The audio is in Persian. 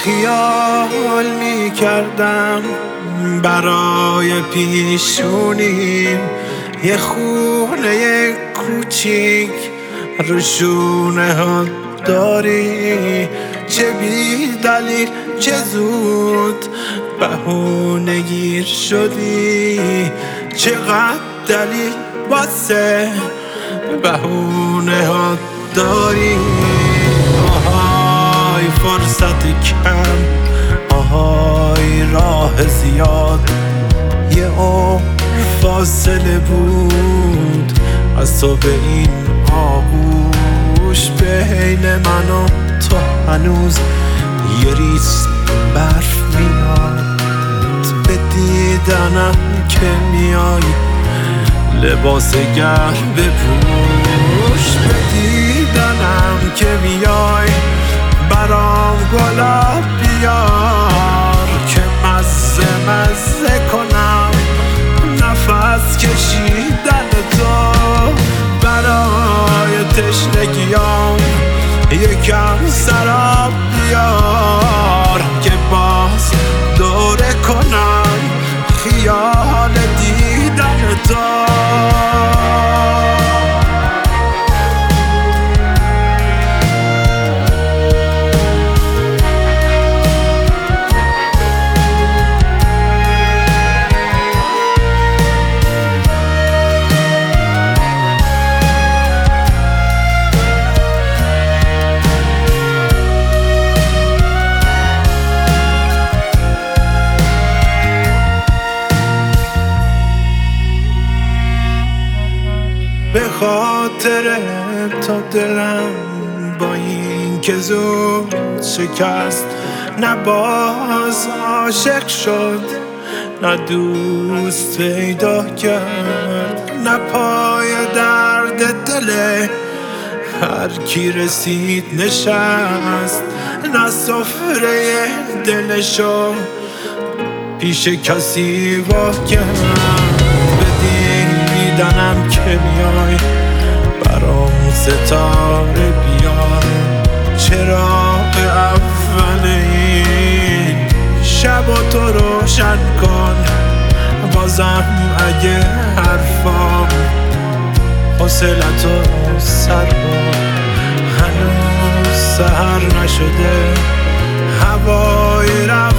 خیال میکردم برای پیشونیم یه خونه کوچیک رو شونه ها داری، چه بی دلیل چه زود بهونه گیر شدی، چقدر دلیل واسه بهونه ها داری. آهای فرصت کم، آهای راه زیاد، یه عمر فاصله بود از تو به این آغوش، بین من و تو هنوز یه ریز برف میاد، به دیدنم که میای لباس گرم بپوش، به دیدنم که میای برام گلاب بیار که مزه مزه کنم نفس کشیدن تو، برای تشنگیام یکم سراب بیار که باز دوره کنم خیال دیدن تو. به خاطر تا دلم با این که زود شکست، نه باز عاشق شد نه دوست پیدا کرد، نه پای درد دل هر کی رسید نشست، نه سفره دلشو پیش کسی وا کرد، دیدنم که میای برام ستاره بیار، چراغ اول این شب و تو روشن کن، بازم اگه حرفام حوصلتو سر بر، هنوز سحر نشده هوای